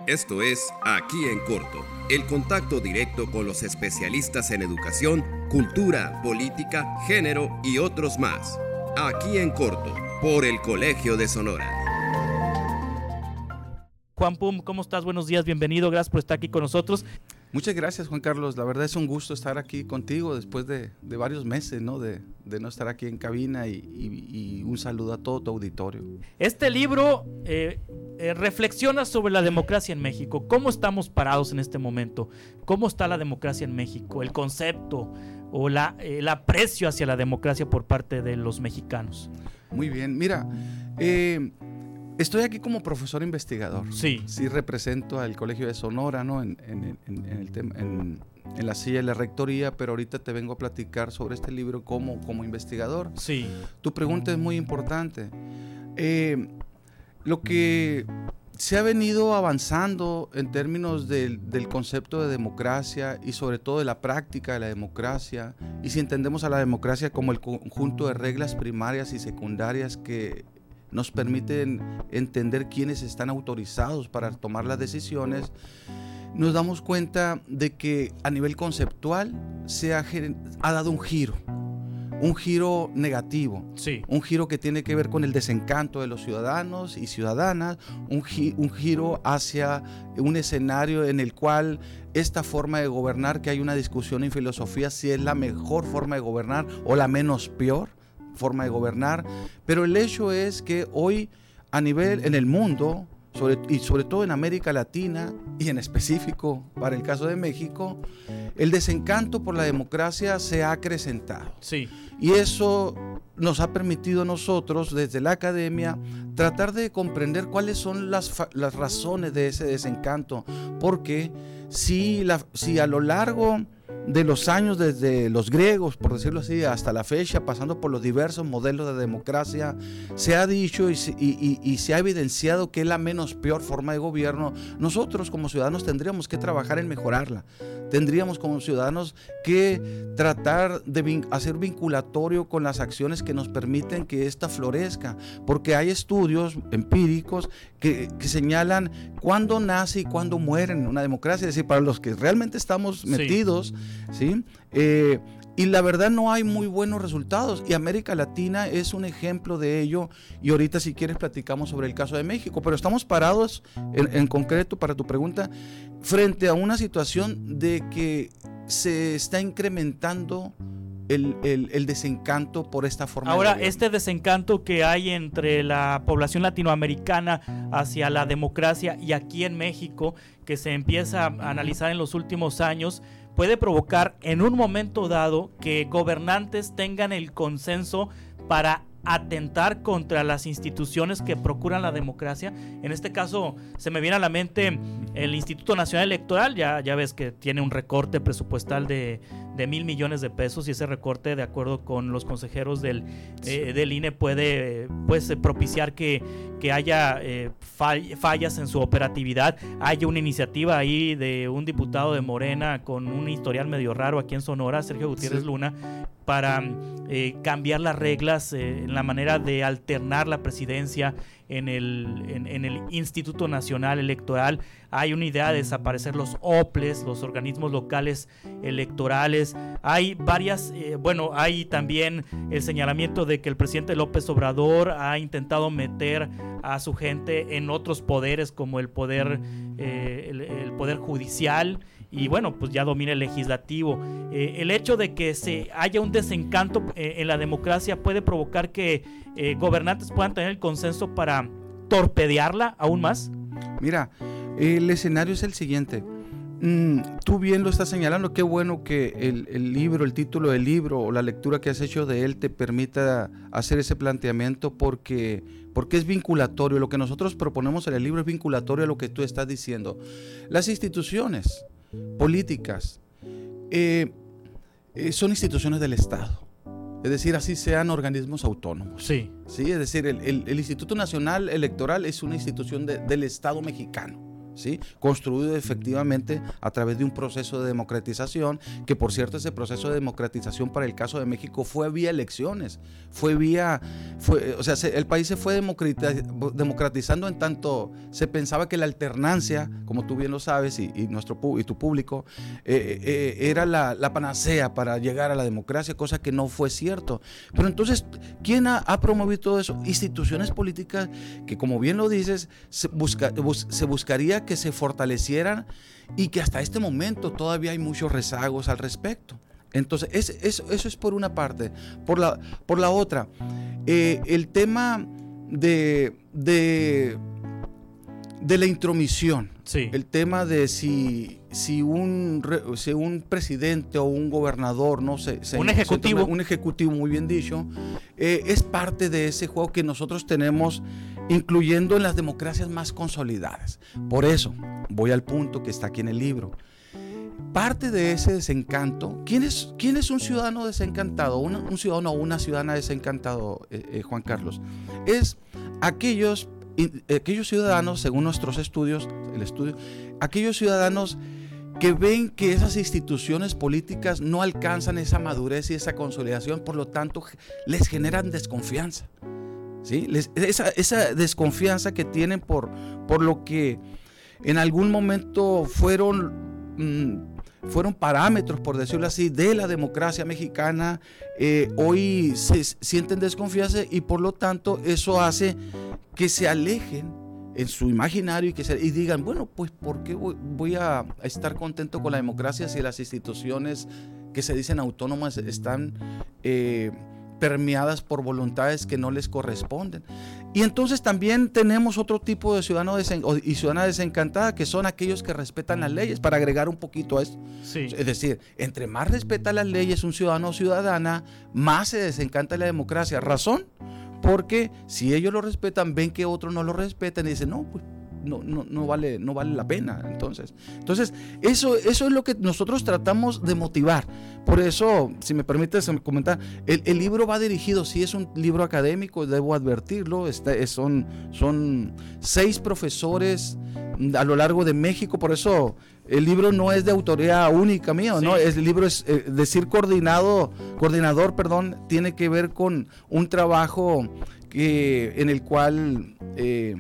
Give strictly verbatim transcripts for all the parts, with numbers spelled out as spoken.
Esto es Aquí en Corto, el contacto directo con los especialistas en educación, cultura, política, género y otros más. Aquí en Corto, por el Colegio de Sonora. Juan Pum, ¿cómo estás? Buenos días, bienvenido, gracias por estar aquí con nosotros. Muchas gracias, Juan Carlos. La verdad es un gusto estar aquí contigo después de, de varios meses, ¿no? De, de no estar aquí en cabina y, y, y un saludo a todo tu auditorio. Este libro eh, eh, reflexiona sobre la democracia en México. ¿Cómo estamos parados en este momento? ¿Cómo está la democracia en México? El concepto o la, el aprecio hacia la democracia por parte de los mexicanos. Muy bien, mira, eh, estoy aquí como profesor investigador. Sí. Sí represento al Colegio de Sonora, ¿no? En, en, en, en, el tema, en, en la silla de la rectoría, pero ahorita te vengo a platicar sobre este libro como, como investigador. Sí. Tu pregunta es muy importante. Eh, lo que se ha venido avanzando en términos del, del concepto de democracia y sobre todo de la práctica de la democracia, y si entendemos a la democracia como el conjunto de reglas primarias y secundarias que nos permiten entender quiénes están autorizados para tomar las decisiones, nos damos cuenta de que a nivel conceptual se ha, ha dado un giro, un giro negativo, sí. Un giro que tiene que ver con el desencanto de los ciudadanos y ciudadanas, un, gi un giro hacia un escenario en el cual esta forma de gobernar, que hay una discusión en filosofía si es la mejor forma de gobernar o la menos peor forma de gobernar, pero el hecho es que hoy a nivel en el mundo sobre, y sobre todo en América Latina y en específico para el caso de México, el desencanto por la democracia se ha acrecentado. Sí. Y eso nos ha permitido a nosotros desde la academia tratar de comprender cuáles son las, las razones de ese desencanto, porque si, la, si a lo largo de los años, desde los griegos, por decirlo así, hasta la fecha, pasando por los diversos modelos de democracia, se ha dicho y, y, y, y se ha evidenciado que es la menos peor forma de gobierno. Nosotros como ciudadanos tendríamos que trabajar en mejorarla. Tendríamos como ciudadanos que tratar de vin- hacer vinculatorio con las acciones que nos permiten que ésta florezca, porque hay estudios empíricos que, que señalan cuándo nace y cuándo muere una democracia, es decir, para los que realmente estamos metidos, sí. ¿sí? Eh, y la verdad no hay muy buenos resultados, y América Latina es un ejemplo de ello, y ahorita si quieres platicamos sobre el caso de México, pero estamos parados en, en concreto para tu pregunta frente a una situación de que se está incrementando el, el, el desencanto por esta forma Ahora, de gobierno. este desencanto que hay entre la población latinoamericana hacia la democracia y aquí en México, que se empieza a analizar en los últimos años, puede provocar en un momento dado que gobernantes tengan el consenso para atentar contra las instituciones que procuran la democracia. En este caso se me viene a la mente el Instituto Nacional Electoral. Ya, ya ves que tiene un recorte presupuestal de, de mil millones de pesos, y ese recorte, de acuerdo con los consejeros del, eh, del I N E, puede pues, propiciar que, que haya eh, fallas en su operatividad. Hay una iniciativa ahí de un diputado de Morena con un historial medio raro aquí en Sonora, Sergio Gutiérrez sí. Luna, para eh, cambiar las reglas eh, en la manera de alternar la presidencia en el, en, en el Instituto Nacional Electoral. Hay una idea de desaparecer los O P L E S, los organismos locales electorales. Hay varias, eh, bueno, hay también el señalamiento de que el presidente López Obrador ha intentado meter a su gente en otros poderes, como el poder, eh, el, el poder judicial, y bueno, pues ya domina el legislativo. Eh, el hecho de que se haya un desencanto eh, en la democracia puede provocar que eh, gobernantes puedan tener el consenso para torpedearla aún más. Mira, el escenario es el siguiente. Mm, tú bien lo estás señalando. Qué bueno que el, el libro, el título del libro o la lectura que has hecho de él te permita hacer ese planteamiento, porque, porque es vinculatorio. Lo que nosotros proponemos en el libro es vinculatorio a lo que tú estás diciendo. Las instituciones políticas eh, eh, son instituciones del Estado, es decir, así sean organismos autónomos. Sí. Sí, es decir, el, el, el Instituto Nacional Electoral es una institución de, del Estado mexicano, ¿sí? Construido efectivamente a través de un proceso de democratización, que por cierto ese proceso de democratización para el caso de México fue vía elecciones, fue vía, fue, o sea, se, el país se fue democratizando en tanto se pensaba que la alternancia, como tú bien lo sabes y, y, nuestro, y tu público, eh, eh, era la, la panacea para llegar a la democracia, cosa que no fue cierto. Pero entonces, ¿quién ha, ha promovido todo eso? Instituciones políticas que, como bien lo dices, se, busca, bus, se buscaría que se fortalecieran y que hasta este momento todavía hay muchos rezagos al respecto. Entonces, es, es, eso es por una parte. Por la, por la otra, eh, el tema de, de, de la intromisión, sí. El tema de si, si, un, si un presidente o un gobernador, no sé, se, un ejecutivo, se toma, un ejecutivo muy bien dicho, eh, es parte de ese juego que nosotros tenemos, incluyendo en las democracias más consolidadas. Por eso, voy al punto que está aquí en el libro. Parte de ese desencanto, ¿quién es, quién es un ciudadano desencantado? Un, un ciudadano o una ciudadana desencantado, eh, eh, Juan Carlos. Es aquellos, eh, aquellos ciudadanos, según nuestros estudios, el estudio, aquellos ciudadanos que ven que esas instituciones políticas no alcanzan esa madurez y esa consolidación, por lo tanto, les generan desconfianza. ¿Sí? Les, esa, esa desconfianza que tienen por, por lo que en algún momento fueron, mmm, fueron parámetros, por decirlo así, de la democracia mexicana, eh, hoy se sienten desconfianza y por lo tanto eso hace que se alejen en su imaginario y, que se, y digan, bueno, pues ¿por qué voy, voy a estar contento con la democracia si las instituciones que se dicen autónomas están eh, permeadas por voluntades que no les corresponden? Y entonces también tenemos otro tipo de ciudadano desen, y ciudadana desencantada, que son aquellos que respetan las leyes, para agregar un poquito a esto. Sí. Es decir, entre más respeta las leyes un ciudadano o ciudadana, más se desencanta la democracia. ¿Razón? Porque si ellos lo respetan, ven que otros no lo respetan y dicen, no, pues no, no, no, vale, no vale la pena. Entonces, entonces eso, eso es lo que nosotros tratamos de motivar. Por eso, si me permites comentar, el, el libro va dirigido, sí es un libro académico, debo advertirlo, este, son, son seis profesores a lo largo de México, por eso el libro no es de autoría única mía, sí. ¿no? El libro es, eh, decir coordinado, coordinador, perdón, tiene que ver con un trabajo que, en el cual eh,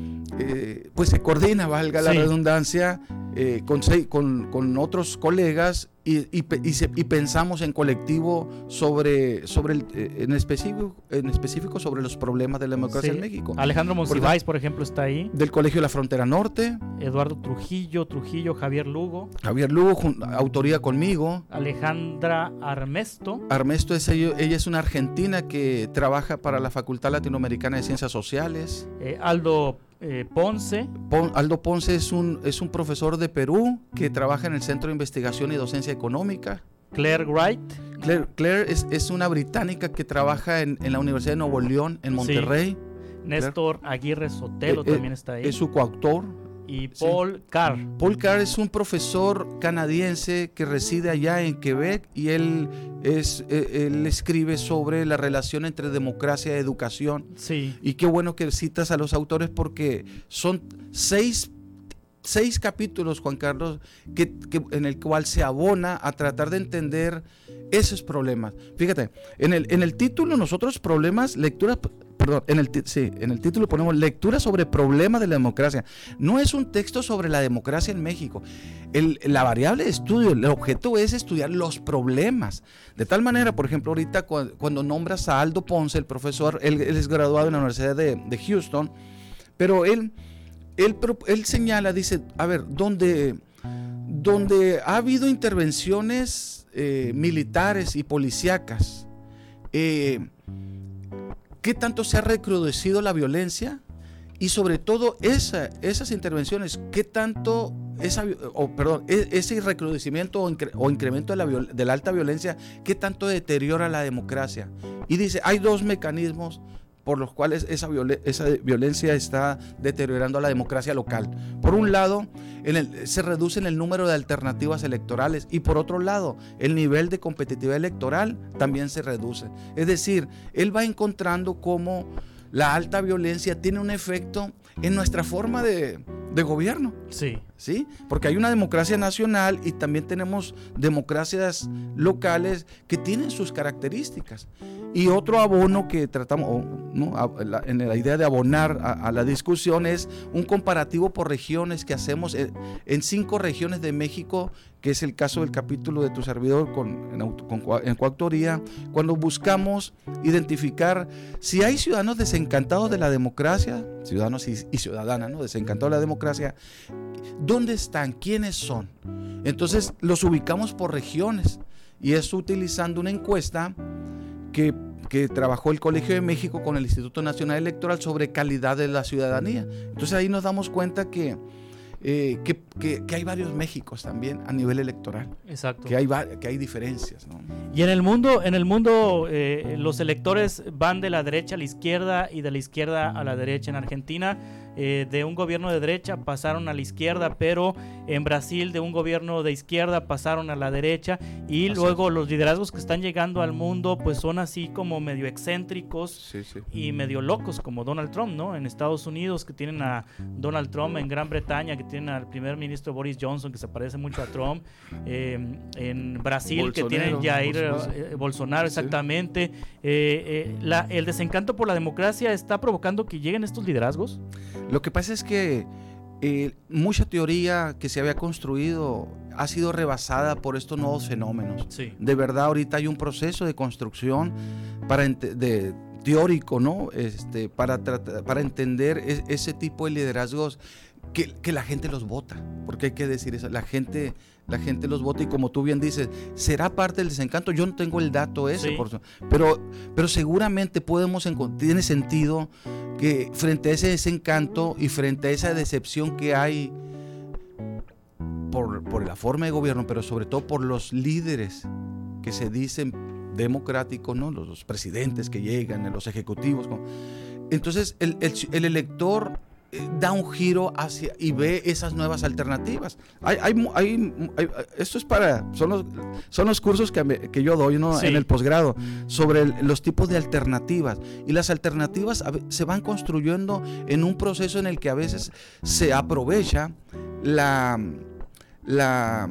eh, pues se coordina, valga la sí. redundancia, eh, con, con, con otros colegas y, y, y, se, y pensamos en colectivo sobre, sobre el, en, específico, en específico sobre los problemas de la democracia sí. en México. Alejandro Monsiváis, por ejemplo, está ahí. Del Colegio de la Frontera Norte. Eduardo Trujillo, Trujillo, Javier Lugo. Javier Lugo, autoría conmigo. Alejandra Armesto. Armesto, es ella, ella es una argentina que trabaja para la Facultad Latinoamericana de Ciencias Sociales. Eh, Aldo Eh, Ponce. Pon, Aldo Ponce es un, es un profesor de Perú que trabaja en el Centro de Investigación y Docencia Económica. Claire Wright. Claire, Claire es, es una británica que trabaja en, en la Universidad de Nuevo León, en Monterrey. Sí. Néstor Claire. Aguirre Sotelo eh, también está ahí. Es su coautor. Y Paul sí. Carr. Paul Carr es un profesor canadiense que reside allá en Quebec y él, es, él escribe sobre la relación entre democracia y educación. Sí. Y qué bueno que citas a los autores porque son seis, seis capítulos, Juan Carlos, que, que, en el cual se abona a tratar de entender esos problemas. Fíjate, en el, en el título nosotros problemas, lecturas... Perdón, en el, sí, en el título ponemos lectura sobre problemas de la democracia. No es un texto sobre la democracia en México. El, la variable de estudio, el objeto es estudiar los problemas. De tal manera, por ejemplo, ahorita cuando, cuando nombras a Aldo Ponce, el profesor, él, él es graduado en la Universidad de, de Houston, pero él, él, él señala, dice, a ver, donde, donde ha habido intervenciones eh, militares y policíacas, eh, ¿qué tanto se ha recrudecido la violencia? Y sobre todo esa, esas intervenciones, ¿qué tanto esa, oh, perdón, ese recrudecimiento o, incre, o incremento de la, de la alta violencia, qué tanto deteriora la democracia? Y dice, hay dos mecanismos por los cuales esa, violen, esa violencia está deteriorando a la democracia local. Por un lado, en el, se reduce en el número de alternativas electorales y por otro lado, el nivel de competitividad electoral también se reduce. Es decir, él va encontrando cómo la alta violencia tiene un efecto en nuestra forma de, de gobierno. Sí. ¿Sí? Porque hay una democracia nacional y también tenemos democracias locales que tienen sus características. Y otro abono que tratamos, ¿no? en la idea de abonar a, a la discusión, es un comparativo por regiones que hacemos en, en cinco regiones de México, que es el caso del capítulo de tu servidor con, en, auto, con, en coautoría, cuando buscamos identificar si hay ciudadanos desencantados de la democracia, ciudadanos y, y ciudadanas, ¿no? desencantados de la democracia, ¿dónde están? ¿Quiénes son? Entonces los ubicamos por regiones, y eso utilizando una encuesta que, que trabajó el Colegio de México con el Instituto Nacional Electoral sobre calidad de la ciudadanía. Entonces ahí nos damos cuenta que Eh, que, que, que hay varios Méxicos también a nivel electoral. Exacto. Que hay, que hay diferencias, ¿no? Y en el mundo, en el mundo eh, los electores van de la derecha a la izquierda y de la izquierda a la derecha. En Argentina, eh, de un gobierno de derecha pasaron a la izquierda, pero en Brasil de un gobierno de izquierda pasaron a la derecha, y así luego es. Los liderazgos que están llegando al mundo pues son así como medio excéntricos, sí, sí. y medio locos, como Donald Trump, ¿no? En Estados Unidos, que tienen a Donald Trump, en Gran Bretaña, que tienen al primer ministro Boris Johnson, que se parece mucho a Trump, eh, en Brasil, Bolsonaro, que tienen Jair Bolsonaro, eh, Bolsonaro exactamente. Sí. Eh, eh, la, ¿El desencanto por la democracia está provocando que lleguen estos liderazgos? Lo que pasa es que eh, mucha teoría que se había construido ha sido rebasada por estos nuevos fenómenos. Sí. De verdad, ahorita hay un proceso de construcción para ent- de teórico, ¿no? Este, para, tratar, para entender es, ese tipo de liderazgos que, que la gente los vota, porque hay que decir eso, la gente, la gente los vota, y como tú bien dices, ¿será parte del desencanto? Yo no tengo el dato ese, sí. por, pero, pero seguramente podemos encontrar, tiene sentido que frente a ese desencanto y frente a esa decepción que hay por, por la forma de gobierno, pero sobre todo por los líderes que se dicen democráticos, ¿no? Los, los presidentes que llegan, los ejecutivos, ¿no? Entonces el, el, el elector da un giro hacia y ve esas nuevas alternativas. Hay, hay, hay, hay, esto es para, son los, son los cursos que, me, que yo doy, ¿no? Sí. En el posgrado, sobre el, los tipos de alternativas. Y las alternativas a, se van construyendo en un proceso en el que a veces se aprovecha la, la,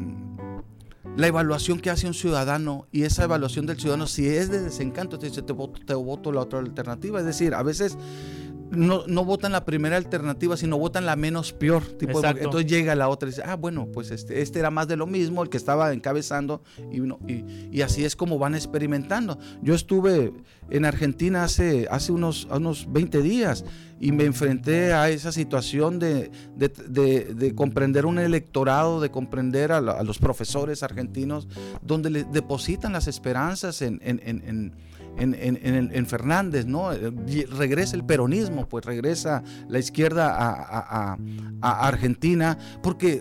la evaluación que hace un ciudadano, y esa evaluación del ciudadano, si es de desencanto, te dice, te voto, te voto la otra alternativa. Es decir, a veces No, no votan la primera alternativa, sino votan la menos peor. Tipo de, entonces llega la otra y dice, ah, bueno, pues este, este era más de lo mismo, el que estaba encabezando, y, no, y, y así es como van experimentando. Yo estuve en Argentina hace, hace unos, unos veinte días y me enfrenté a esa situación de, de, de, de comprender un electorado, de comprender a, la, a los profesores argentinos, donde le depositan las esperanzas en, en, en, en En, en, en, en Fernández, ¿no? Regresa el peronismo, pues regresa la izquierda a, a, a, a Argentina, porque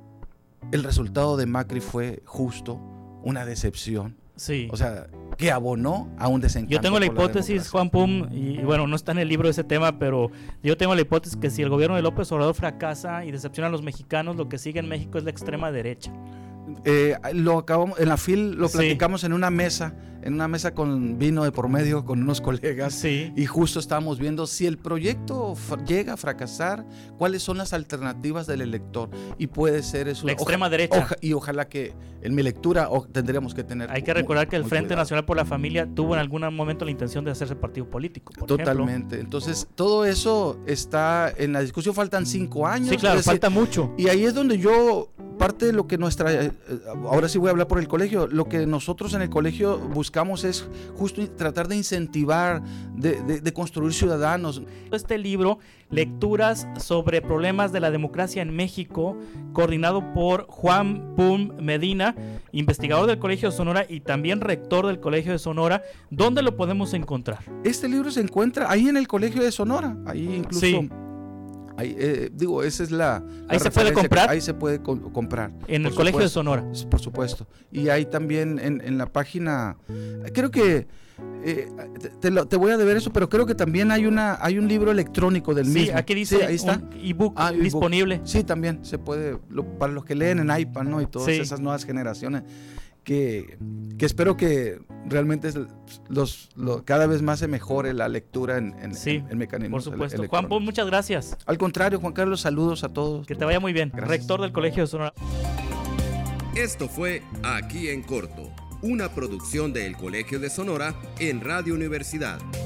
el resultado de Macri fue justo una decepción. Sí. O sea, que abonó a un desencanto. Yo tengo la hipótesis, la Juan Pum, y bueno, no está en el libro ese tema, pero yo tengo la hipótesis que si el gobierno de López Obrador fracasa y decepciona a los mexicanos, lo que sigue en México es la extrema derecha. Eh, lo acabamos en la F I L, lo platicamos sí. en una mesa, en una mesa con vino de por medio con unos colegas, sí. y justo estábamos viendo si el proyecto f- llega a fracasar, cuáles son las alternativas del elector, y puede ser eso la extrema oja, derecha oja, y ojalá que en mi lectura o, tendríamos que tener hay que recordar muy, que el Frente cuidado. Nacional por la Familia tuvo en algún momento la intención de hacerse partido político, por totalmente, ejemplo. Entonces todo eso está en la discusión, faltan cinco años, sí, claro, decir, falta mucho, y ahí es donde yo parte de lo que nuestra, eh, ahora sí voy a hablar por el colegio, lo que nosotros en el colegio buscamos es justo tratar de incentivar, de, de, de construir ciudadanos. Este libro, Lecturas sobre problemas de la democracia en México, coordinado por Juan Pum Medina, investigador del Colegio de Sonora y también rector del Colegio de Sonora, ¿dónde lo podemos encontrar? Este libro se encuentra ahí en el Colegio de Sonora, ahí incluso... Sí. Ahí, eh, digo, esa es la, la ahí se puede comprar ahí se puede co- comprar en el Colegio de Sonora, por supuesto, y ahí también en, en la página, creo que eh, te, te, lo, te voy a deber eso, pero creo que también hay una hay un libro electrónico del sí, mismo. Aquí dice sí, ahí está. Un ebook ah, disponible. Sí, también se puede, lo, para los que leen en iPad, ¿no? Y todas sí. esas nuevas generaciones. que, que espero que realmente los, los, cada vez más se mejore la lectura en, en, sí, en, en mecanismos por supuesto. Juan, pues, muchas gracias. Al contrario, Juan Carlos, saludos a todos. Que te vaya muy bien. Gracias. Rector del Colegio de Sonora. Esto fue Aquí en Corto, una producción del Colegio de Sonora en Radio Universidad.